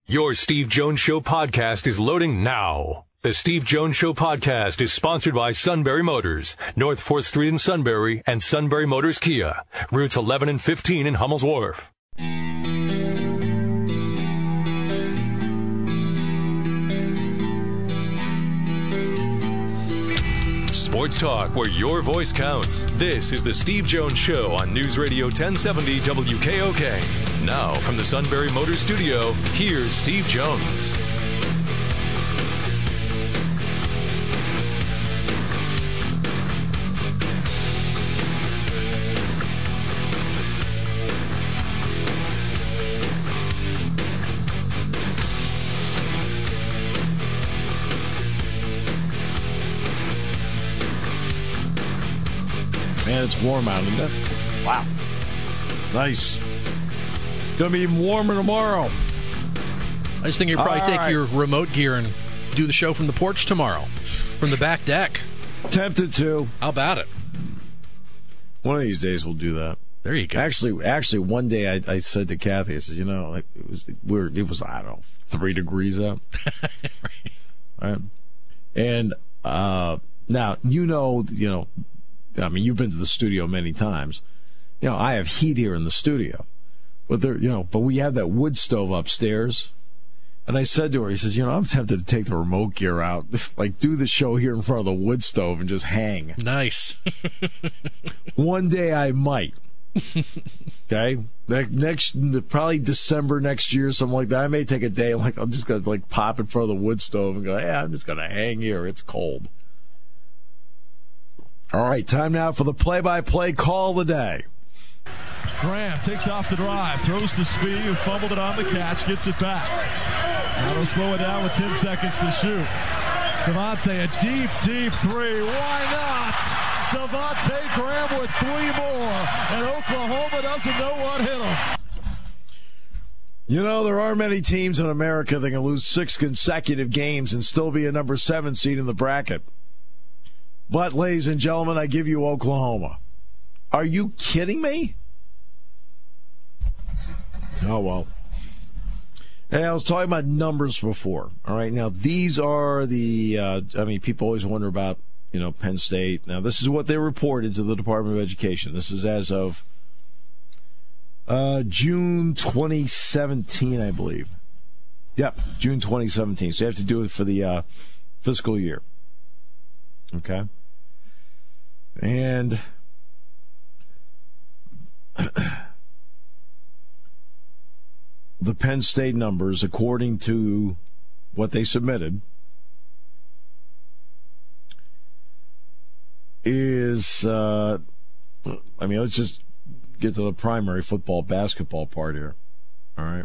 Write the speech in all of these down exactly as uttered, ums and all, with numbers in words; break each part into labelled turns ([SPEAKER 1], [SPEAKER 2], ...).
[SPEAKER 1] Your Steve Jones Show podcast is loading now. The Steve Jones Show podcast is sponsored by Sunbury Motors, North fourth Street in Sunbury, and Sunbury Motors Kia, routes eleven and fifteen in Hummel's Wharf. Sports talk where your voice counts. This is the Steve Jones Show on News Radio ten seventy W K O K. Now, from the Sunbury Motors studio, here's Steve Jones.
[SPEAKER 2] Man, it's warm out, isn't it? Wow. Nice. Going to be even warmer tomorrow.
[SPEAKER 3] I just think you'll probably
[SPEAKER 2] All
[SPEAKER 3] take
[SPEAKER 2] right.
[SPEAKER 3] your remote gear and do the show from the porch tomorrow, from the back deck.
[SPEAKER 2] Tempted to.
[SPEAKER 3] How about it?
[SPEAKER 2] One of these days we'll do that.
[SPEAKER 3] There you go.
[SPEAKER 2] Actually, actually, one day I, I said to Kathy, I said, you know, like it was we're it was I don't know three degrees out,
[SPEAKER 3] Right.
[SPEAKER 2] right? And uh, now you know, you know, I mean, you've been to the studio many times. You know, I have heat here in the studio, but there, you know, but we have that wood stove upstairs. And I said to her, he says, you know, I'm tempted to take the remote gear out, like do the show here in front of the wood stove and just hang.
[SPEAKER 3] Nice.
[SPEAKER 2] One day I might. Okay, next probably December next year, something like that. I may take a day, like I'm just gonna like pop in front of the wood stove and go, hey, I'm just gonna hang here. It's cold. All right, time now for the play-by-play call of the day.
[SPEAKER 4] Graham takes off the drive, throws to Speed, who fumbled it on the catch, gets it back. Now they'll slow it down with ten seconds to shoot. Devontae, a deep, deep three. Why not? Devontae Graham with three more, and Oklahoma doesn't know what hit him.
[SPEAKER 2] You know, there are many teams in America that can lose six consecutive games and still be a number seven seed in the bracket. But, ladies and gentlemen, I give you Oklahoma. Are you kidding me? Oh, well. Hey, I was talking about numbers before. All right, now these are the, uh, I mean, people always wonder about, you know, Penn State. Now, this is what they reported to the Department of Education. This is as of uh, June twenty seventeen, I believe. Yep, June twenty seventeen. So you have to do it for the uh, fiscal year. Okay. And the Penn State numbers, according to what they submitted, is, uh, I mean, let's just get to the primary football, basketball part here. All right.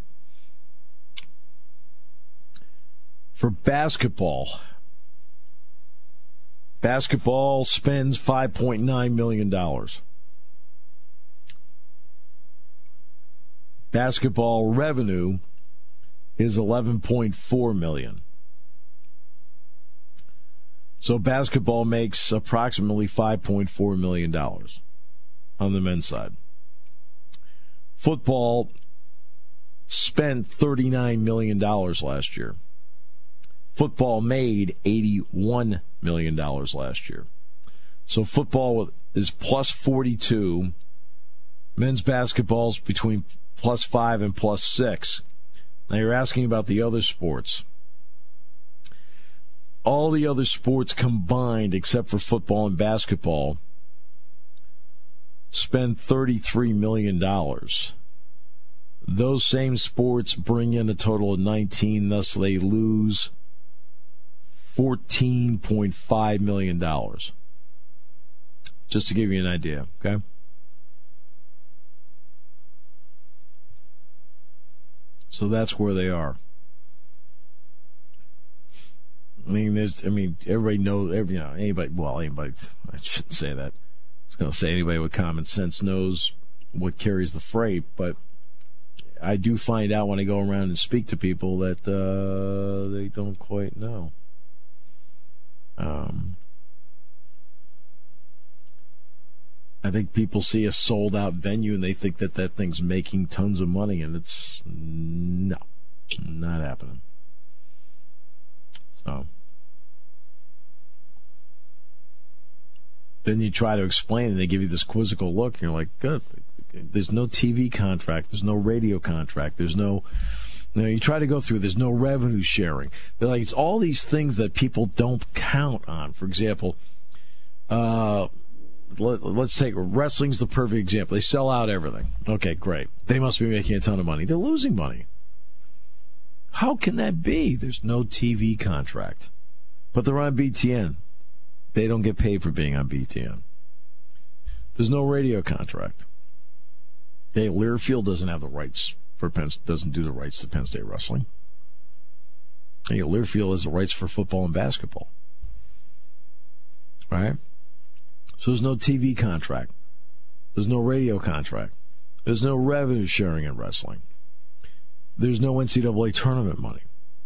[SPEAKER 2] For basketball, basketball spends five point nine million dollars. Basketball revenue is eleven point four million dollars. So basketball makes approximately five point four million dollars on the men's side. Football spent thirty-nine million dollars last year. Football made eighty-one million dollars last year. So football is plus forty-two. Men's basketball's between plus five and plus six. Now you're asking about the other sports. All the other sports combined, except for football and basketball, spend thirty-three million dollars. Those same sports bring in a total of nineteen, thus they lose fourteen point five million dollars. Just to give you an idea, okay? So that's where they are. I mean, there's. I mean, everybody knows. Every, you know, anybody. Well, anybody. I shouldn't say that. I was going to say anybody with common sense knows what carries the freight. But I do find out when I go around and speak to people that uh, they don't quite know. Um, I think people see a sold-out venue and they think that that thing's making tons of money, and it's no. Not happening. So then you try to explain, and they give you this quizzical look. And you're like, good. There's no T V contract. There's no radio contract. There's no, you know, you try to go through, there's no revenue sharing. They're like, it's all these things that people don't count on. For example, uh, let, let's take wrestling's the perfect example. They sell out everything. Okay, great. They must be making a ton of money. They're losing money. How can that be? There's no T V contract. But they're on B T N. They don't get paid for being on B T N. There's no radio contract. Hey, Learfield doesn't have the rights for Penn, doesn't do the rights to Penn State wrestling. Hey, Learfield has the rights for football and basketball. Right? So there's no T V contract. There's no radio contract. There's no revenue sharing in wrestling. There's no N C double A tournament money.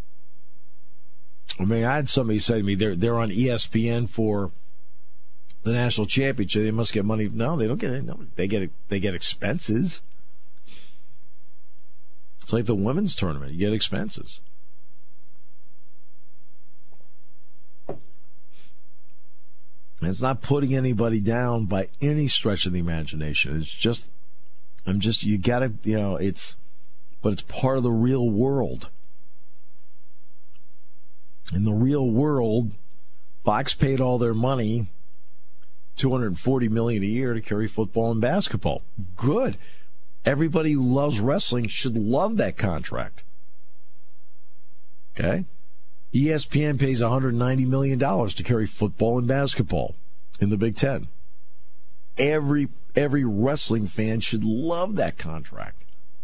[SPEAKER 2] I mean, I had somebody say to me, they're, they're on E S P N for the national championship. They must get money. No, they don't get it. No, they get they get expenses. It's like the women's tournament. You get expenses. And it's not putting anybody down by any stretch of the imagination. It's just, I'm just, you gotta, you know, it's, but it's part of the real world. In the real world, Fox paid all their money, two hundred forty million dollars a year, to carry football and basketball. Good. Everybody who loves wrestling should love that contract. Okay? E S P N pays one hundred ninety million dollars to carry football and basketball in the Big Ten. Every every wrestling fan should love that contract.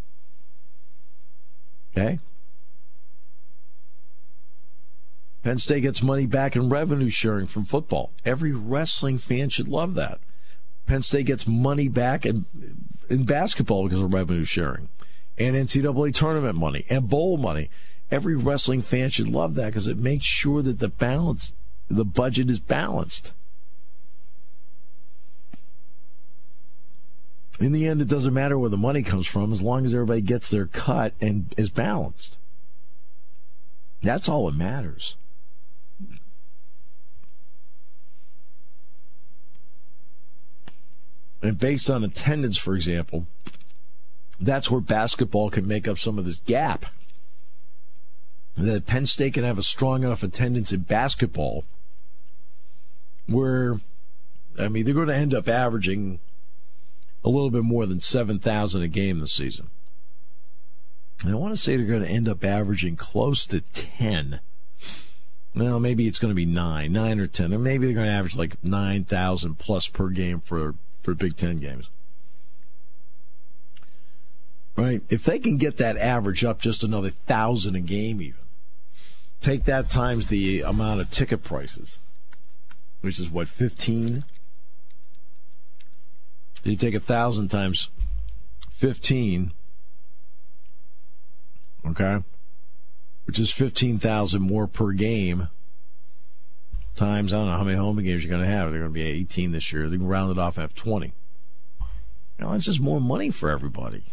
[SPEAKER 2] Okay? Penn State gets money back in revenue sharing from football. Every wrestling fan should love that. Penn State gets money back in, in basketball because of revenue sharing, and N C double A tournament money, and bowl money. Every wrestling fan should love that because it makes sure that the balance, the budget is balanced. In the end, it doesn't matter where the money comes from as long as everybody gets their cut and is balanced. That's all that matters. And based on attendance, for example, that's where basketball can make up some of this gap. That Penn State can have a strong enough attendance in basketball where, I mean, they're going to end up averaging a little bit more than seven thousand a game this season. And I want to say they're going to end up averaging close to ten. Well, maybe it's going to be nine, nine or ten. Or maybe they're going to average like nine thousand plus per game for for Big Ten games. Right? If they can get that average up just another thousand a game even, take that times the amount of ticket prices, which is what, fifteen? You take a thousand times fifteen, okay, which is fifteen thousand more per game, times, I don't know how many home games you're going to have. They're going to be eighteen this year. They can round it off and have twenty. You know, it's just more money for everybody.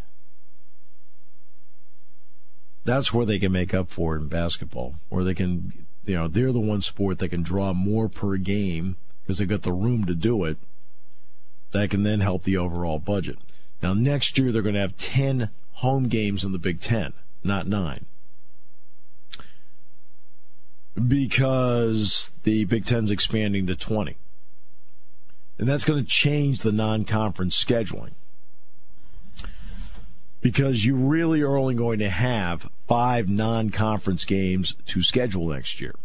[SPEAKER 2] That's where they can make up for it in basketball, or they can, you know, they're the one sport that can draw more per game because they've got the room to do it. That can then help the overall budget. Now, next year they're going to have ten home games in the Big Ten, not nine. Because the Big Ten's expanding to twenty. And that's going to change the non-conference scheduling. Because you really are only going to have five non-conference games to schedule next year.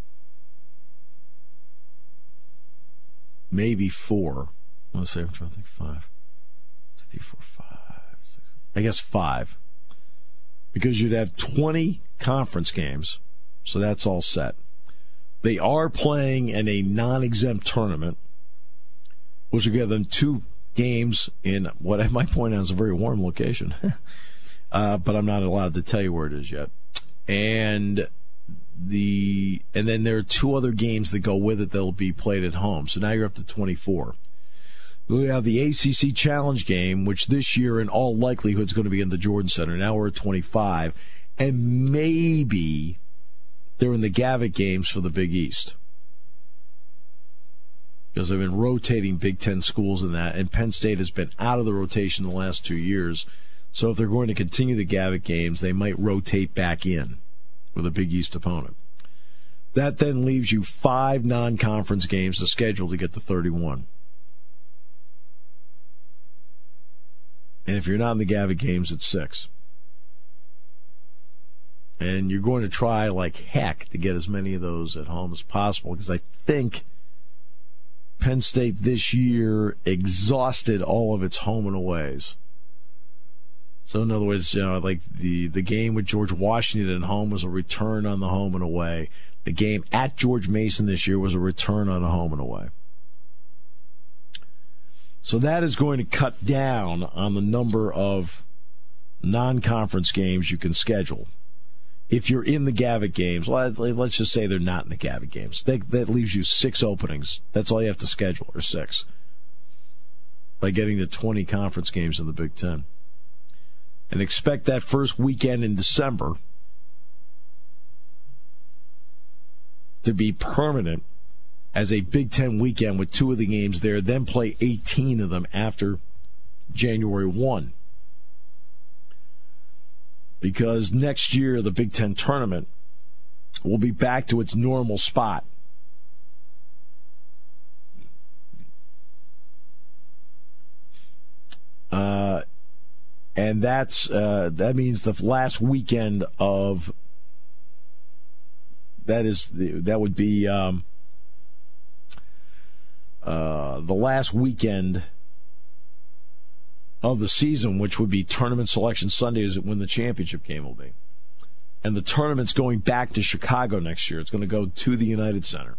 [SPEAKER 2] Maybe four. Let's say I'm trying to think five. Two, three, four, five, six. I guess five. Because you'd have twenty conference games. So that's all set. They are playing in a non-exempt tournament, which will give them two games in what I might point out is a very warm location. uh, but I'm not allowed to tell you where it is yet. And the and then there are two other games that go with it that will be played at home. So now you're up to twenty-four. We have the A C C Challenge game, which this year in all likelihood is going to be in the Jordan Center. Now we're at twenty-five. and maybe they're in the Gavitt games for the Big East. Because they've been rotating Big Ten schools in that, and Penn State has been out of the rotation the last two years. So if they're going to continue the Gavitt games, they might rotate back in with a Big East opponent. That then leaves you five non-conference games to schedule to get to thirty-one. And if you're not in the Gavitt games, it's six. And you're going to try like heck to get as many of those at home as possible, because I think Penn State this year exhausted all of its home and aways. So in other words, you know, like the, the game with George Washington at home was a return on the home and away. The game at George Mason this year was a return on the home and away. So that is going to cut down on the number of non-conference games you can schedule. If you're in the Gavitt games, let's just say they're not in the Gavitt games. That, that leaves you six openings. That's all you have to schedule, or six, by getting to twenty conference games in the Big Ten. And expect that first weekend in December to be permanent as a Big Ten weekend with two of the games there, then play eighteen of them after January first. Because next year, the Big Ten tournament will be back to its normal spot. Uh, and that's uh, that means the last weekend of that is the, that would be um, uh, the last weekend of the season, which would be Tournament Selection Sunday, is when the championship game will be. And the tournament's going back to Chicago next year. It's going to go to the United Center.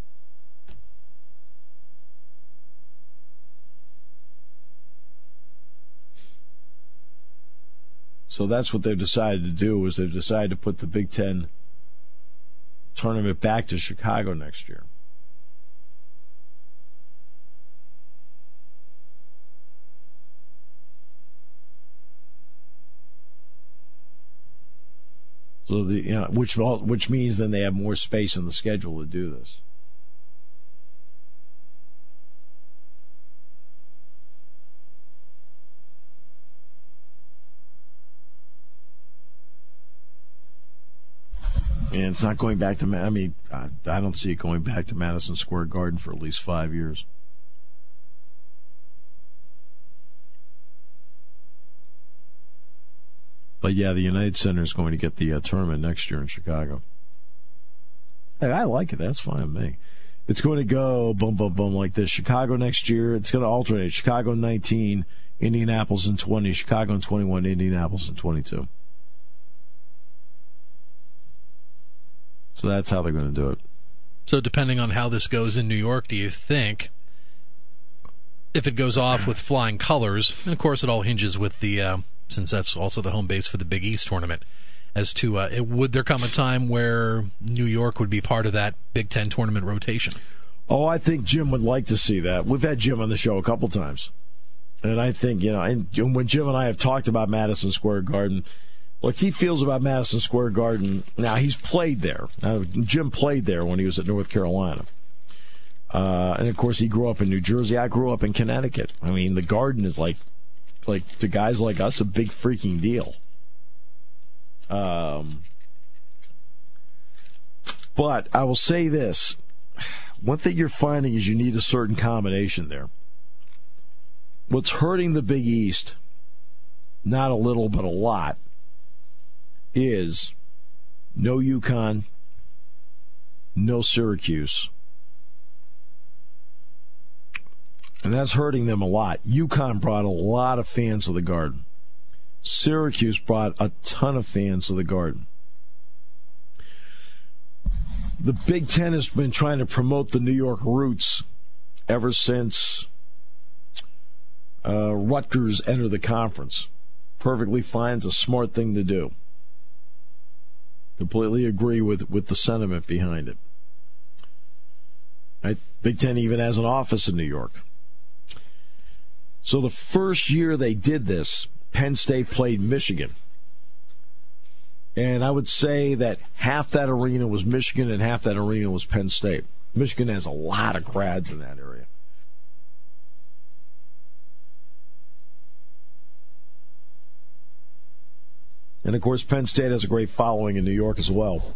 [SPEAKER 2] So that's what they've decided to do, is they've decided to put the Big Ten tournament back to Chicago next year. So the you know, which which means then they have more space in the schedule to do this. And it's not going back to, I mean, I don't see it going back to Madison Square Garden for at least five years. But yeah, the United Center is going to get the uh, tournament next year in Chicago. Hey, I like it. That's fine with me. It's going to go boom, boom, boom like this. Chicago next year, it's going to alternate. Chicago nineteen, Indianapolis in twenty, Chicago in twenty-one, Indianapolis in twenty-two. So that's how they're going to do it.
[SPEAKER 3] So depending on how this goes in New York, do you think, if it goes off with flying colors, and of course it all hinges with the, uh, since that's also the home base for the Big East tournament, as to uh, it, would there come a time where New York would be part of that Big Ten tournament rotation?
[SPEAKER 2] Oh, I think Jim would like to see that. We've had Jim on the show a couple times. And I think, you know, and when Jim and I have talked about Madison Square Garden, what he feels about Madison Square Garden, now he's played there. Now, Jim played there when he was at North Carolina. Uh, and, of course, he grew up in New Jersey. I grew up in Connecticut. I mean, the Garden is like, like to guys like us, a big freaking deal. Um, but I will say this. One thing you're finding is you need a certain combination there. What's hurting the Big East, not a little but a lot, is no UConn, no Syracuse. And that's hurting them a lot. UConn brought a lot of fans to the Garden. Syracuse brought a ton of fans to the Garden. The Big Ten has been trying to promote the New York roots ever since uh, Rutgers entered the conference. Perfectly fine. It's a smart thing to do. Completely agree with, with the sentiment behind it. Right? Big Ten even has an office in New York. So the first year they did this, Penn State played Michigan. And I would say that half that arena was Michigan and half that arena was Penn State. Michigan has a lot of grads in that area. And, of course, Penn State has a great following in New York as well.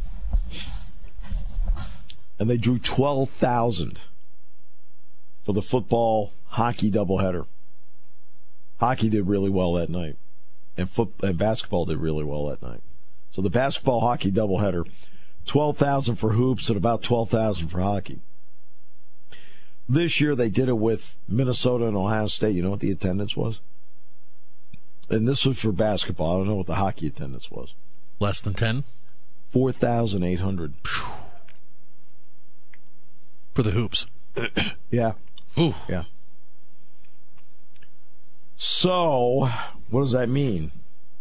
[SPEAKER 2] And they drew twelve thousand for the football-hockey doubleheader. Hockey did really well that night. And, foot- and basketball did really well that night. So the basketball-hockey doubleheader, twelve thousand for hoops and about twelve thousand for hockey. This year they did it with Minnesota and Ohio State. You know what the attendance was? And this was for basketball. I don't know what the hockey attendance was.
[SPEAKER 3] Less than ten?
[SPEAKER 2] four thousand eight hundred.
[SPEAKER 3] For the hoops.
[SPEAKER 2] Yeah.
[SPEAKER 3] Ooh.
[SPEAKER 2] Yeah. So, what does that mean?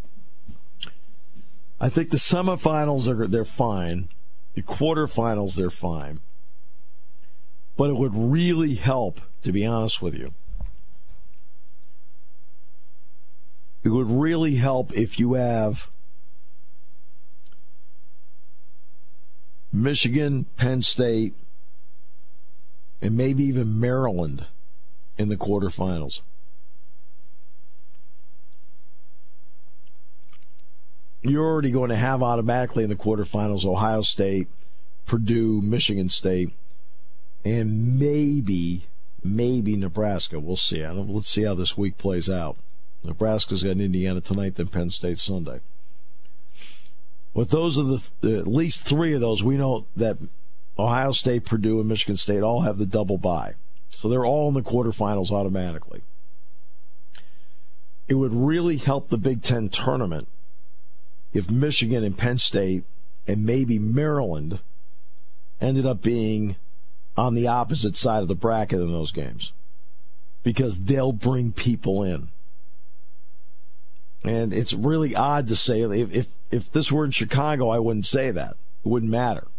[SPEAKER 2] I think the semifinals are they're fine. The quarterfinals they're fine. But it would really help, to be honest with you. It would really help if you have Michigan, Penn State, and maybe even Maryland in the quarterfinals. You're already going to have automatically in the quarterfinals Ohio State, Purdue, Michigan State, and maybe, maybe Nebraska. We'll see. I don't, let's see how this week plays out. Nebraska's got Indiana tonight, then Penn State Sunday. But those are the at least three of those. We know that Ohio State, Purdue, and Michigan State all have the double bye. So they're all in the quarterfinals automatically. It would really help the Big Ten tournament if Michigan and Penn State and maybe Maryland ended up being on the opposite side of the bracket in those games, because they'll bring people in. And it's really odd to say, if, if if this were in Chicago, I wouldn't say that. It wouldn't matter.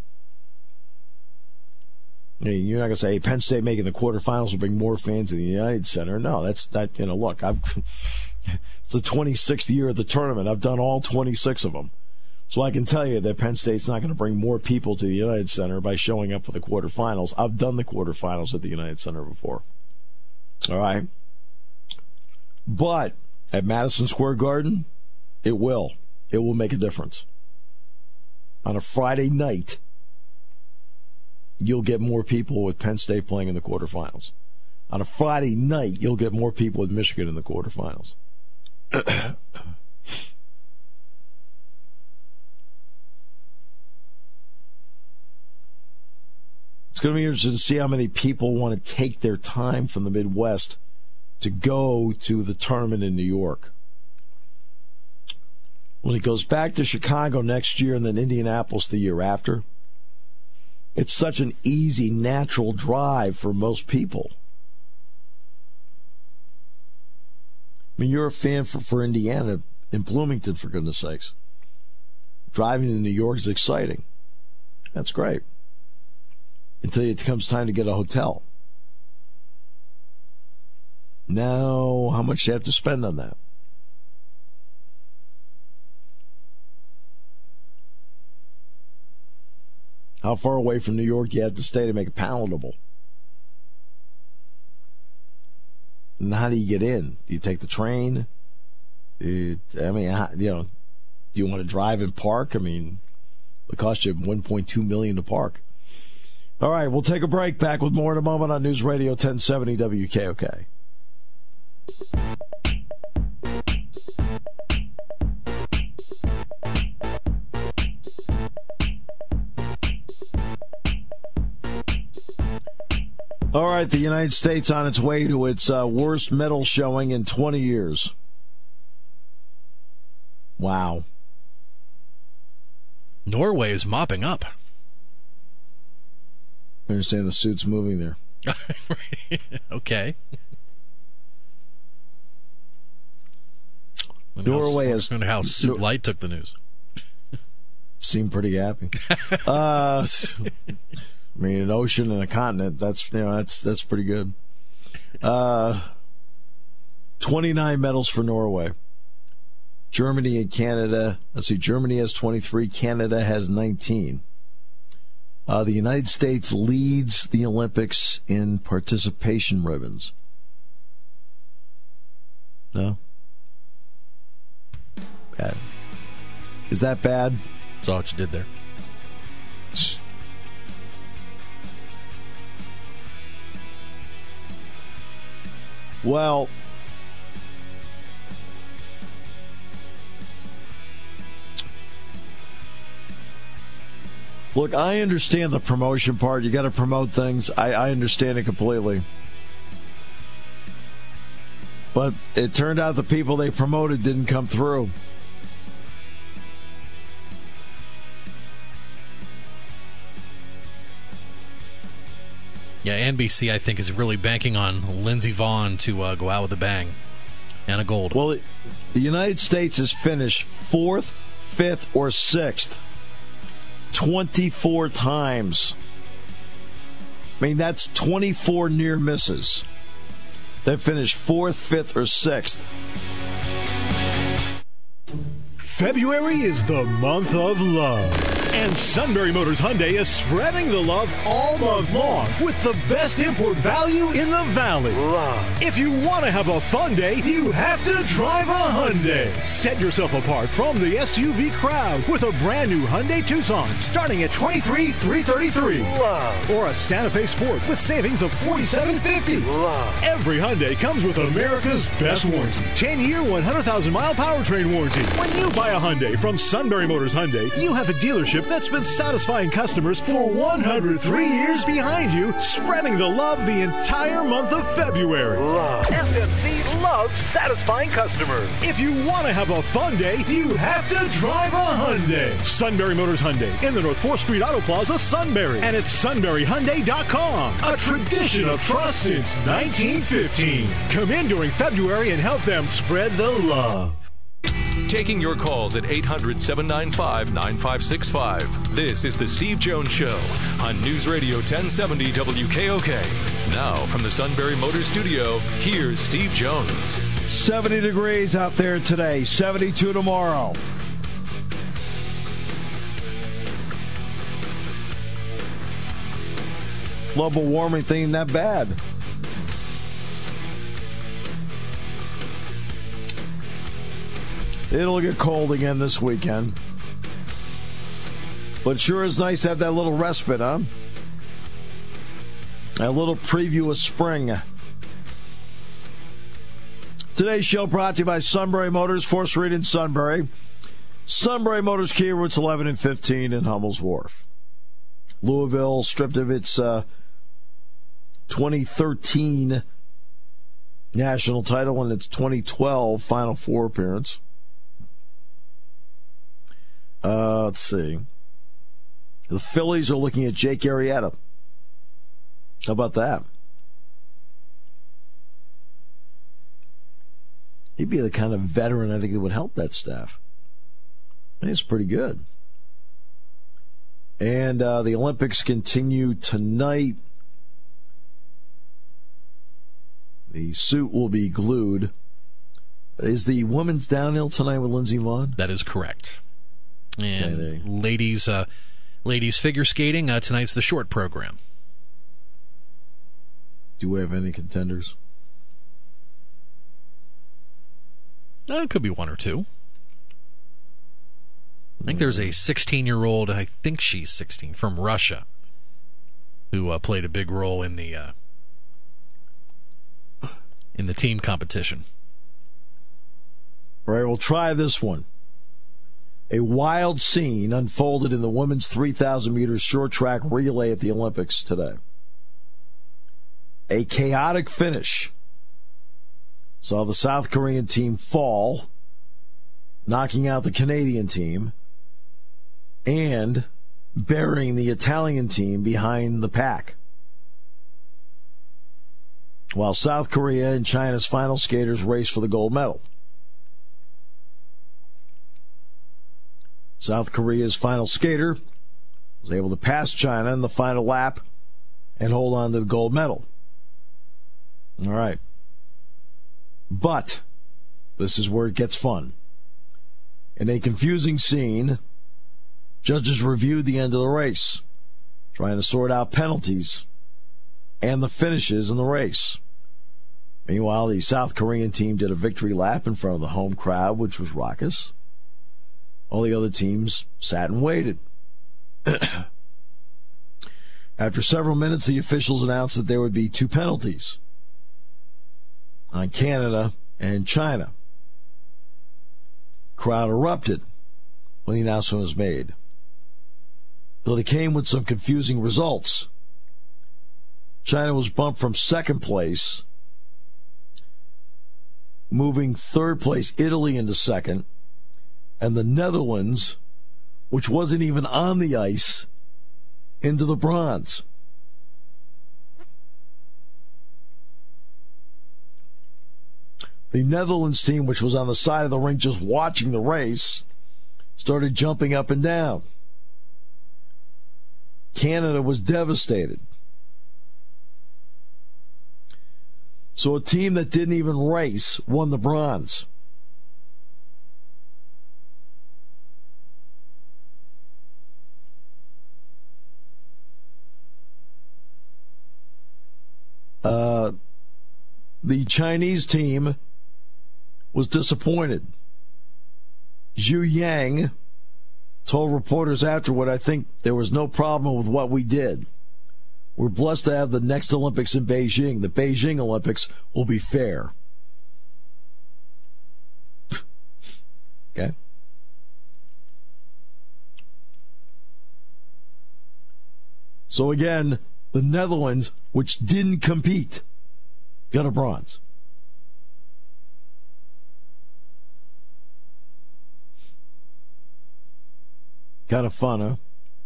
[SPEAKER 2] I mean, you're not going to say, hey, Penn State making the quarterfinals will bring more fans to the United Center. No, that's that. You know, look, I've, it's the twenty-sixth year of the tournament. I've done all twenty-six of them. So I can tell you that Penn State's not going to bring more people to the United Center by showing up for the quarterfinals. I've done the quarterfinals at the United Center before. All right? But at Madison Square Garden, it will. It will make a difference. On a Friday night, you'll get more people with Penn State playing in the quarterfinals. On a Friday night, you'll get more people with Michigan in the quarterfinals. It's going to be interesting to see how many people want to take their time from the Midwest to go to the tournament in New York. When it goes back to Chicago next year and then Indianapolis the year after, it's such an easy, natural drive for most people. I mean, you're a fan for, for Indiana in Bloomington, for goodness sakes. Driving to New York is exciting. That's great. Until it comes time to get a hotel. Now, how much do you have to spend on that? How far away from New York do you have to stay to make it palatable? And how do you get in? Do you take the train? You, I mean, how, you know, do you want to drive and park? I mean, it costs you one point two million dollars to park. All right, we'll take a break. Back with more in a moment on News Radio ten seventy W K O K. All right, the United States on its way to its uh, worst medal showing in twenty years. Wow.
[SPEAKER 3] Norway is mopping up.
[SPEAKER 2] I understand the suit's moving there.
[SPEAKER 3] Okay.
[SPEAKER 2] Norway
[SPEAKER 3] is. I wonder how Suit Nor- Light took the news.
[SPEAKER 2] Seemed pretty happy. uh, I mean, an ocean and a continent. That's you know that's that's pretty good. Uh, twenty-nine medals for Norway. Germany and Canada. Let's see, Germany has twenty-three, Canada has nineteen. Uh, the United States leads the Olympics in participation ribbons. No? Bad. Is that bad?
[SPEAKER 3] Saw what you did there.
[SPEAKER 2] Well, look, I understand the promotion part. You got to promote things. I, I understand it completely. But it turned out the people they promoted didn't come through.
[SPEAKER 3] Yeah, N B C, I think, is really banking on Lindsey Vonn to uh, go out with a bang and a gold.
[SPEAKER 2] Well, it, the United States has finished fourth, fifth, or sixth twenty-four times. I mean, that's twenty-four near misses. They finished fourth, fifth, or sixth.
[SPEAKER 5] February is the month of love. And Sunbury Motors Hyundai is spreading the love all month long with the best import value in the valley. Love. If you want to have a fun day, you have to drive a Hyundai. Set yourself apart from the S U V crowd with a brand new Hyundai Tucson starting at twenty-three thousand three hundred thirty-three dollars. Or a Santa Fe Sport with savings of forty-seven thousand fifty dollars. Every Hyundai comes with America's best warranty. ten-year, one hundred thousand mile powertrain warranty. When you buy a Hyundai from Sunbury Motors Hyundai, you have a dealership that's been satisfying customers for one hundred three years behind you, spreading the love the entire month of February. Love. S M C loves satisfying customers. If you want to have a fun day, you have to drive a Hyundai. Sunbury Motors Hyundai in the North fourth Street Auto Plaza, Sunbury. And it's sunbury hyundai dot com. A tradition of trust since nineteen fifteen. Come in during February and help them spread the love.
[SPEAKER 1] Taking your calls at eight hundred, seven nine five, nine five six five. This is The Steve Jones Show on News Radio ten seventy W K O K. Now from the Sunbury Motors Studio, here's Steve Jones.
[SPEAKER 2] seventy degrees out there today, seventy-two tomorrow. Global warming thing ain't that bad. It'll get cold again this weekend. But sure is nice to have that little respite, huh? A little preview of spring. Today's show brought to you by Sunbury Motors, fourth Street in Sunbury. Sunbury Motors Kia, routes eleven and fifteen in Hummel's Wharf. Louisville stripped of its uh, twenty thirteen national title and its twenty twelve Final Four appearance. Uh, let's see. The Phillies are looking at Jake Arrieta. How about that? He'd be the kind of veteran I think that would help that staff. I think it's pretty good. And uh, the Olympics continue tonight. The suit will be glued. Is the women's downhill tonight with Lindsey Vonn?
[SPEAKER 3] That is correct. And
[SPEAKER 2] Okay,
[SPEAKER 3] ladies, uh, ladies figure skating, uh, tonight's the short program.
[SPEAKER 2] Do we have any contenders?
[SPEAKER 3] Uh, it could be one or two. I think there's a sixteen-year-old, I think she's sixteen, from Russia, who uh, played a big role in the uh, in the team competition.
[SPEAKER 2] All right, we'll try this one. A wild scene unfolded in the women's three thousand meters short track relay at the Olympics today. A chaotic finish saw the South Korean team fall, knocking out the Canadian team and burying the Italian team behind the pack. While South Korea and China's final skaters raced for the gold medal. South Korea's final skater was able to pass China in the final lap and hold on to the gold medal. All right. But this is where it gets fun. In a confusing scene, judges reviewed the end of the race, trying to sort out penalties and the finishes in the race. Meanwhile, the South Korean team did a victory lap in front of the home crowd, which was raucous. All the other teams sat and waited. After several minutes, the officials announced that there would be two penalties on Canada and China. Crowd erupted when the announcement was made. But it came with some confusing results. China was bumped from second place, moving third place Italy into second, and the Netherlands, which wasn't even on the ice, into the bronze. The Netherlands team, which was on the side of the rink just watching the race, started jumping up and down. Canada was devastated. So a team that didn't even race won the bronze. Uh, the Chinese team was disappointed. Zhu Yang told reporters afterward, "I think there was no problem with what we did. We're blessed to have the next Olympics in Beijing. The Beijing Olympics will be fair." Okay. So again, the Netherlands, which didn't compete, got a bronze. Kind of fun, huh?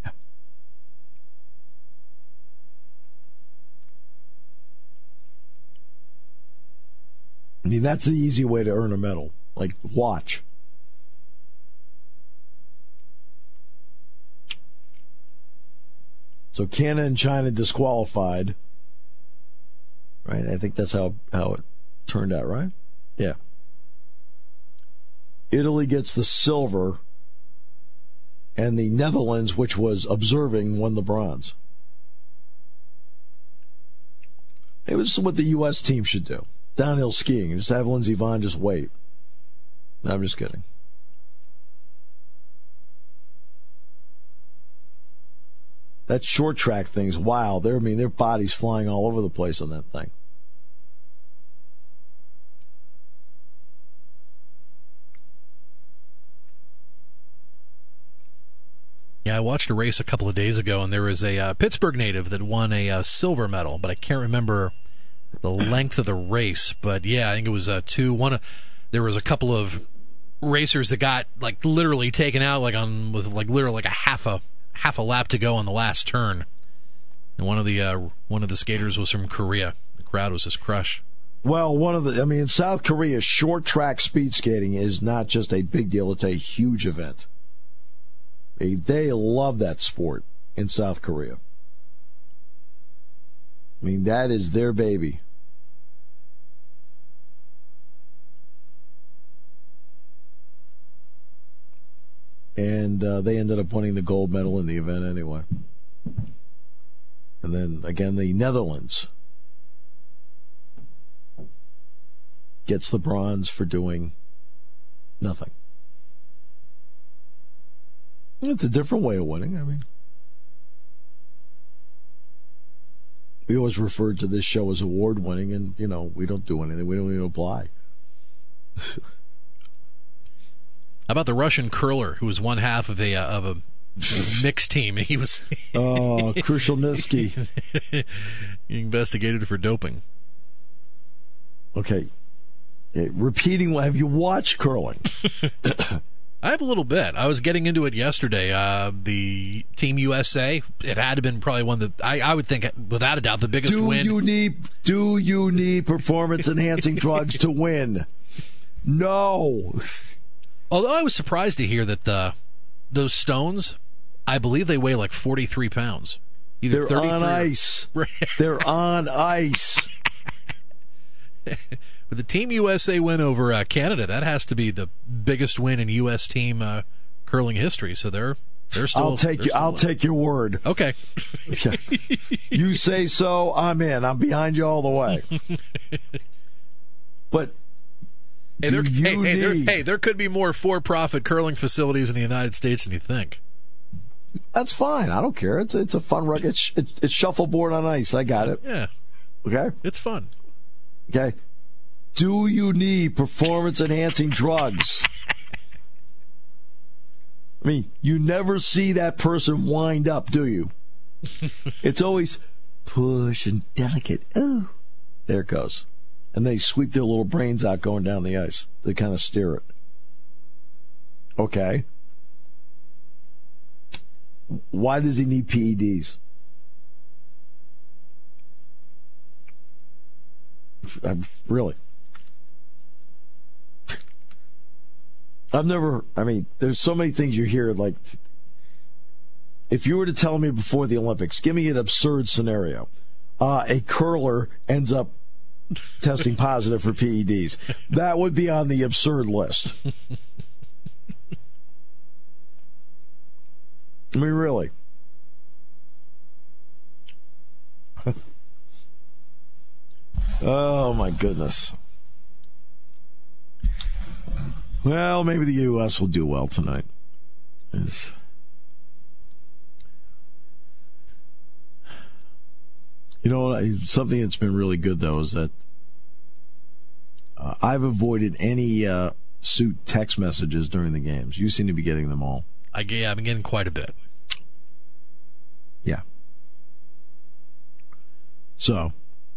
[SPEAKER 2] I mean, that's the easy way to earn a medal. Like, watch. So Canada and China disqualified. Right? I think that's how, how it turned out, right? Yeah. Italy gets the silver, and the Netherlands, which was observing, won the bronze. It was what the U S team should do. Downhill skiing. Just have Lindsey Vonn just wait. No, I'm just kidding. That short track thing's wild. They're, I mean, their bodies flying all over the place on that thing.
[SPEAKER 3] Yeah, I watched a race a couple of days ago, and there was a uh, Pittsburgh native that won a uh, silver medal, but I can't remember the length of the race. But yeah, I think it was uh, two. One, uh, there was a couple of racers that got like literally taken out, like on with like literally like a half a half a lap to go on the last turn. And one of the uh, one of the skaters was from Korea. The crowd was just crushed.
[SPEAKER 2] Well, one of the, I mean, in South Korea, short track speed skating is not just a big deal; it's a huge event. They love that sport in South Korea. I mean, that is their baby. And uh, they ended up winning the gold medal in the event anyway. And then, again, the Netherlands gets the bronze for doing nothing. It's a different way of winning. I mean, we always referred to this show as award winning, and, you know, we don't do anything. We don't even apply.
[SPEAKER 3] How about the Russian curler who was one half of a uh, of a mixed team? He was
[SPEAKER 2] oh, Krushelnitsky
[SPEAKER 3] investigated for doping.
[SPEAKER 2] Okay, yeah, repeating. Have you watched curling?
[SPEAKER 3] I have a little bit. I was getting into it yesterday. Uh, the Team U S A, it had to have been probably one that I, I would think, without a doubt, the biggest
[SPEAKER 2] do
[SPEAKER 3] win.
[SPEAKER 2] You need, do you need performance-enhancing drugs to win? No.
[SPEAKER 3] Although I was surprised to hear that the those stones, I believe they weigh like forty-three pounds. Either
[SPEAKER 2] They're on ice.
[SPEAKER 3] Or...
[SPEAKER 2] They're on ice.
[SPEAKER 3] With the Team U S A win over uh, Canada, that has to be the biggest win in U S team uh, curling history. So they're they're still.
[SPEAKER 2] I'll take you.
[SPEAKER 3] Still
[SPEAKER 2] I'll
[SPEAKER 3] alive.
[SPEAKER 2] take your word.
[SPEAKER 3] Okay.
[SPEAKER 2] You say so, I'm in. I'm behind you all the way. But
[SPEAKER 3] hey,
[SPEAKER 2] do
[SPEAKER 3] there,
[SPEAKER 2] you
[SPEAKER 3] hey, hey, there,
[SPEAKER 2] need-
[SPEAKER 3] hey, there could be more for-profit curling facilities in the United States than you think.
[SPEAKER 2] That's fine. I don't care. It's it's a fun rug. It's, it's it's shuffleboard on ice. I got it.
[SPEAKER 3] Yeah,
[SPEAKER 2] Okay.
[SPEAKER 3] it's fun.
[SPEAKER 2] Okay. Do you need performance-enhancing drugs? I mean, you never see that person wind up, do you? It's always push and delicate. Oh, there it goes. And they sweep their little brains out going down the ice. They kind of steer it. Okay. Why does he need P E Ds? I'm, really? I've never, I mean, there's so many things you hear, like, if you were to tell me before the Olympics, give me an absurd scenario. Uh, a curler ends up testing positive for P E Ds. That would be on the absurd list. I mean, really. Oh, my goodness. Well, maybe the U S will do well tonight. Is You know, something that's been really good, though, is that uh, I've avoided any uh, suit text messages during the games. You seem to be getting them all.
[SPEAKER 3] I, yeah, I've been getting quite a bit.
[SPEAKER 2] Yeah. So,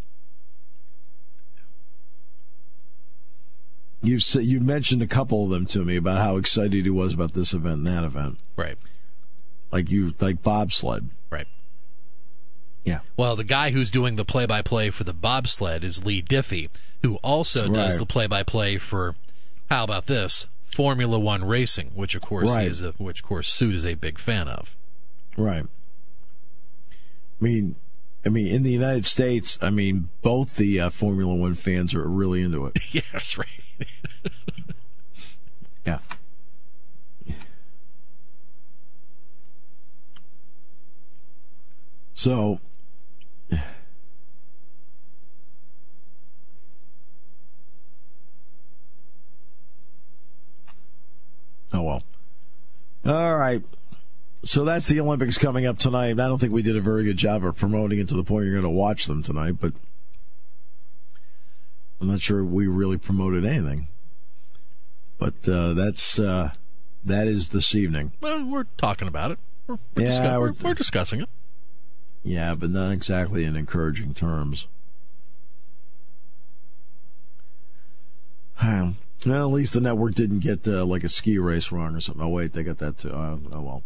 [SPEAKER 2] you've you mentioned a couple of them to me about how excited he was about this event and that event.
[SPEAKER 3] Right.
[SPEAKER 2] Like you, like bobsled.
[SPEAKER 3] Right.
[SPEAKER 2] Yeah.
[SPEAKER 3] Well, the guy who's doing the play-by-play for the bobsled is Lee Diffie, who also does
[SPEAKER 2] Right.
[SPEAKER 3] the play-by-play for, how about this, Formula One racing, which of course
[SPEAKER 2] Right.
[SPEAKER 3] he is a, which of course Suit is a big fan of.
[SPEAKER 2] Right. I mean, I mean, in the United States, I mean, both the uh, Formula One fans are really into it.
[SPEAKER 3] Yeah, that's right.
[SPEAKER 2] Yeah. So, oh well. All right. So that's the Olympics coming up tonight. I don't think we did a very good job of promoting it to the point you're going to watch them tonight, but I'm not sure we really promoted anything. But uh, that's uh, that is this evening.
[SPEAKER 3] Well, we're talking about it. We're, we're,
[SPEAKER 2] Yeah,
[SPEAKER 3] discuss-
[SPEAKER 2] we're-
[SPEAKER 3] we're, we're discussing it.
[SPEAKER 2] Yeah, but not exactly in encouraging terms. Well, at least the network didn't get uh, like a ski race wrong or something. Oh, wait, they got that too. Uh, oh, well.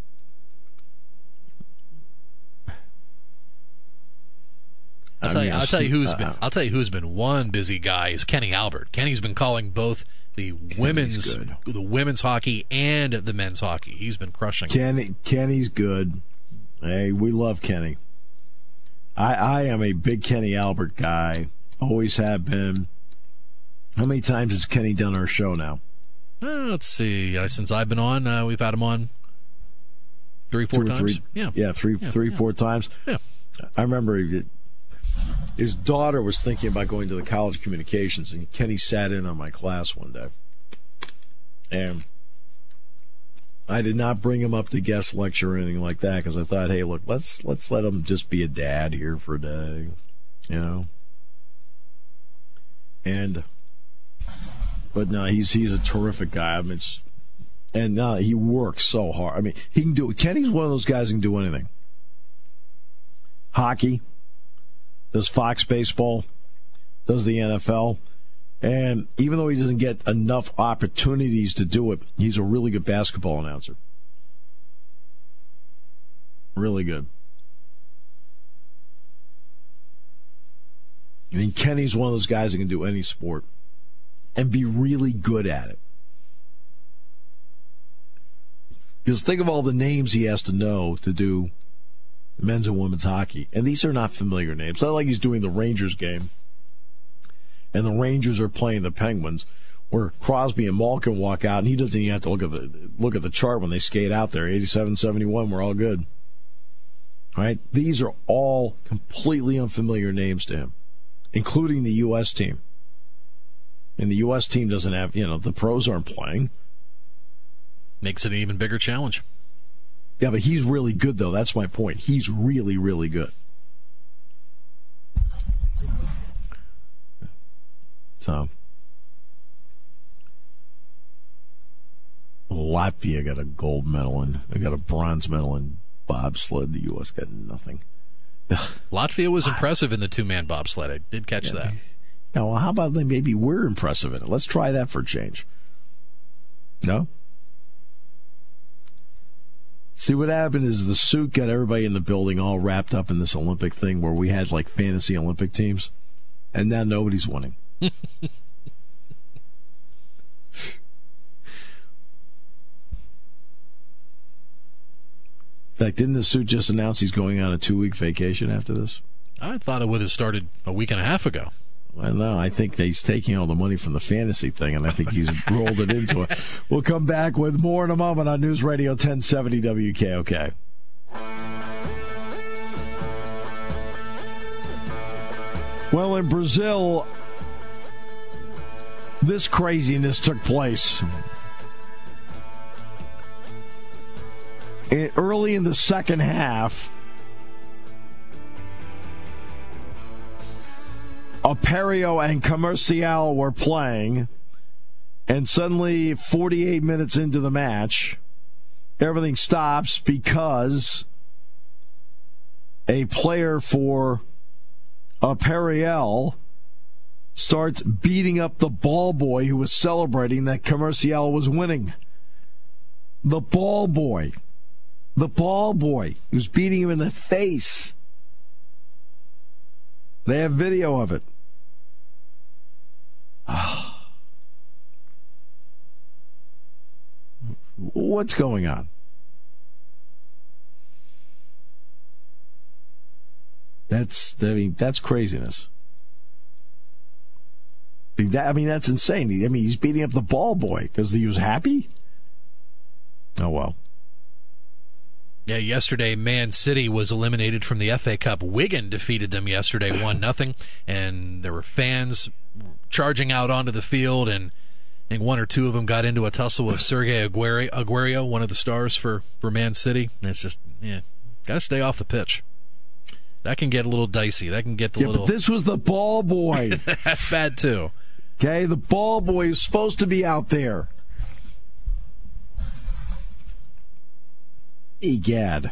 [SPEAKER 3] I'll
[SPEAKER 2] I
[SPEAKER 3] tell
[SPEAKER 2] mean,
[SPEAKER 3] you. I'll
[SPEAKER 2] a
[SPEAKER 3] tell you
[SPEAKER 2] sn-
[SPEAKER 3] who's
[SPEAKER 2] uh,
[SPEAKER 3] been. I'll tell you who's been one busy guy is Kenny Albert. Kenny's been calling both the women's
[SPEAKER 2] good.
[SPEAKER 3] the women's hockey and the men's hockey. He's been crushing.
[SPEAKER 2] Kenny, Kenny's good. Hey, we love Kenny. I, I am a big Kenny Albert guy. Always have been. How many times has Kenny done our show now?
[SPEAKER 3] Uh, let's see. Uh, since I've been on, uh, we've had him on three, four
[SPEAKER 2] Two or
[SPEAKER 3] times.
[SPEAKER 2] three,
[SPEAKER 3] yeah,
[SPEAKER 2] yeah, three,
[SPEAKER 3] Yeah,
[SPEAKER 2] three,
[SPEAKER 3] yeah.
[SPEAKER 2] four times.
[SPEAKER 3] yeah.
[SPEAKER 2] I remember he, his daughter was thinking about going to the College of Communications, and Kenny sat in on my class one day. And I did not bring him up to guest lecture or anything like that because I thought, hey, look, let's let's let him just be a dad here for a day, you know. And but no, he's he's a terrific guy. I mean, it's, and no, he works so hard. I mean, he can do. Kenny's one of those guys who can do anything. Hockey, does Fox baseball, does the N F L. And even though he doesn't get enough opportunities to do it, he's a really good basketball announcer. Really good. I mean, Kenny's one of those guys that can do any sport and be really good at it. Because think of all the names he has to know to do men's and women's hockey. And these are not familiar names. It's not like he's doing the Rangers game and the Rangers are playing the Penguins, where Crosby and Malkin walk out, and he doesn't even have to look at the look at the chart when they skate out there. eighty-seven seventy-one, we're all good. All right? These are all completely unfamiliar names to him, including the U S team. And the U S team doesn't have, you know, the pros aren't playing.
[SPEAKER 3] Makes it an even bigger challenge.
[SPEAKER 2] Yeah, but he's really good, though. That's my point. He's really, really good. So, Latvia got a gold medal, and they got a bronze medal in bobsled. The U S got nothing.
[SPEAKER 3] Latvia was impressive in the two-man bobsled. I did catch
[SPEAKER 2] yeah.
[SPEAKER 3] that.
[SPEAKER 2] Now, well, how about maybe we're impressive in it? Let's try that for a change. No? See, what happened is the suit got everybody in the building all wrapped up in this Olympic thing where we had like fantasy Olympic teams, and now nobody's winning. In fact, didn't the suit just announce he's going on a two-week vacation after this?
[SPEAKER 3] I thought it would have started a week and a half ago.
[SPEAKER 2] Well, no, I think he's taking all the money from the fantasy thing, and I think he's rolled it into it. We'll come back with more in a moment on News Radio ten seventy W K O K. Well, in Brazil, this craziness took place. Early in the second half, Aperio and Comercial were playing, and suddenly, forty-eight minutes into the match, everything stops because a player for Aperio starts beating up the ball boy who was celebrating that Comercial was winning. The ball boy. The ball boy who's beating him in the face. They have video of it. What's going on? That's, I mean, that's craziness. I mean, that, I mean, that's insane. I mean, he's beating up the ball boy because he was happy? Oh, well.
[SPEAKER 3] Yeah, yesterday Man City was eliminated from the F A Cup. Wigan defeated them yesterday one nothing, and there were fans charging out onto the field, and I think one or two of them got into a tussle with Sergei Aguero, Aguero one of the stars for, for Man City. And it's just, yeah, got to stay off the pitch. That can get a little dicey. That can get the
[SPEAKER 2] yeah,
[SPEAKER 3] little...
[SPEAKER 2] but this was the ball boy.
[SPEAKER 3] That's bad, too.
[SPEAKER 2] Okay, the ball boy is supposed to be out there. Egad.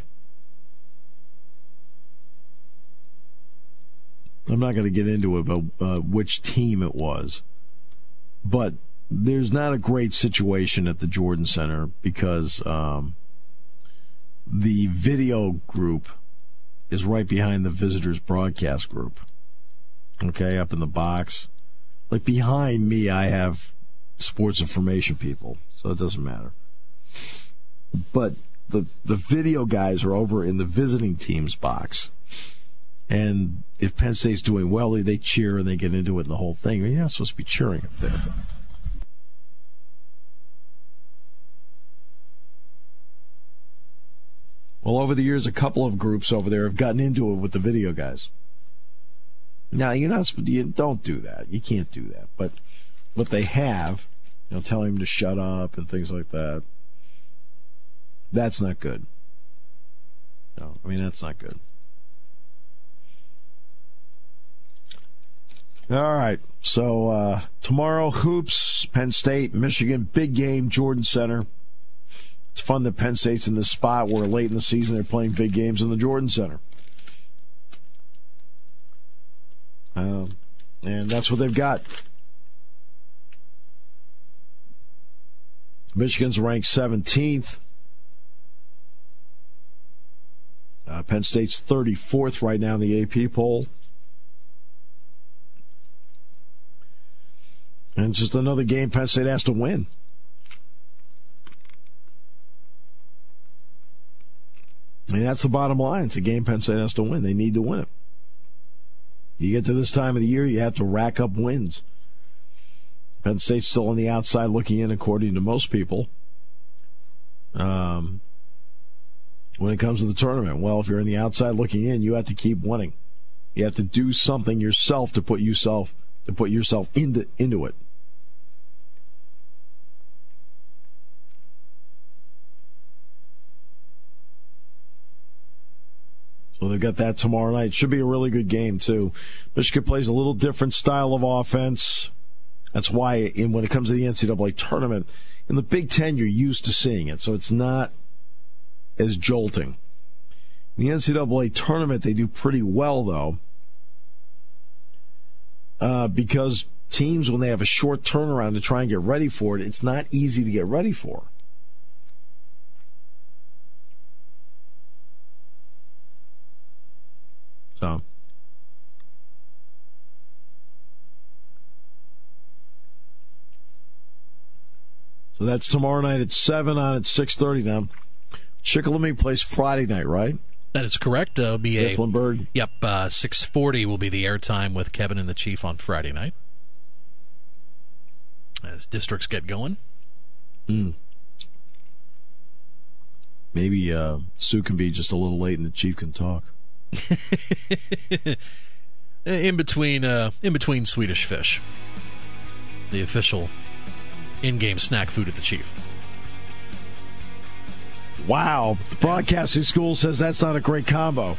[SPEAKER 2] I'm not going to get into it about uh, which team it was, but there's not a great situation at the Jordan Center because um, the video group is right behind the visitors broadcast group. Okay, up in the box. Like behind me, I have sports information people, so it doesn't matter. But the the video guys are over in the visiting team's box. And if Penn State's doing well, they cheer and they get into it and the whole thing. You're not supposed to be cheering up there. Well, over the years, a couple of groups over there have gotten into it with the video guys. Now, you're not supposed to, you don't do that. You can't do that. But what they have, you know, telling them to shut up and things like that, that's not good. No, I mean, that's not good. All right, so uh, tomorrow, hoops, Penn State, Michigan, big game, Jordan Center. It's fun that Penn State's in this spot where late in the season they're playing big games in the Jordan Center. Um, and that's what they've got. Michigan's ranked seventeenth. Uh, Penn State's thirty-fourth right now in the A P poll. And it's just another game Penn State has to win. I mean, that's the bottom line. It's a game Penn State has to win. They need to win it. You get to this time of the year, you have to rack up wins. Penn State's still on the outside looking in, according to most people. Um, when it comes to the tournament, well, if you're on the outside looking in, you have to keep winning. You have to do something yourself to put yourself to put yourself into into it. So they've got that tomorrow night. Should be a really good game, too. Michigan plays a little different style of offense. That's why in, when it comes to the N C double A tournament, in the Big Ten, you're used to seeing it, so it's not as jolting. In the N C double A tournament, they do pretty well, though, uh, because teams, when they have a short turnaround to try and get ready for it, it's not easy to get ready for. So, so that's tomorrow night at seven, on at six thirty now. Chickalamy plays Friday night, right?
[SPEAKER 3] That is correct. It'll be a
[SPEAKER 2] Mifflinburg.
[SPEAKER 3] Yep, uh, six forty will be the airtime with Kevin and the Chief on Friday night. As districts get going.
[SPEAKER 2] Mm. Maybe uh, Sue can be just a little late and the Chief can talk.
[SPEAKER 3] in between uh, in between Swedish Fish, the official in-game snack food at the Chief.
[SPEAKER 2] Wow, the broadcasting school says that's not a great combo.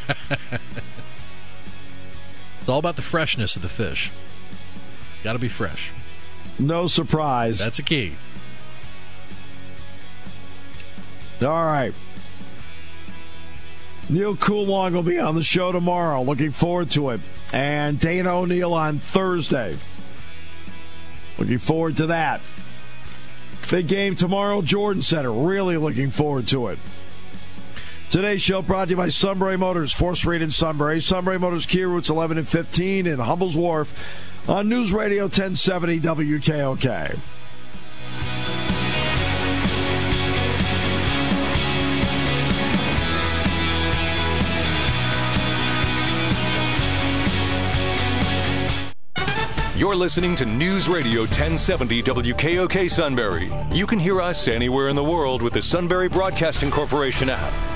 [SPEAKER 3] It's all about the freshness of the fish. Got to be fresh.
[SPEAKER 2] No surprise.
[SPEAKER 3] That's a key.
[SPEAKER 2] All right. Neil Coulon will be on the show tomorrow. Looking forward to it. And Dana O'Neill on Thursday. Looking forward to that. Big game tomorrow, Jordan Center. Really looking forward to it. Today's show brought to you by Sunbury Motors, fourth Street in Sunbury. Sunbury Motors, Kia routes eleven and fifteen in Hummel's Wharf on News Radio ten seventy W K O K.
[SPEAKER 1] You're listening to News Radio ten seventy W K O K Sunbury. You can hear us anywhere in the world with the Sunbury Broadcasting Corporation app.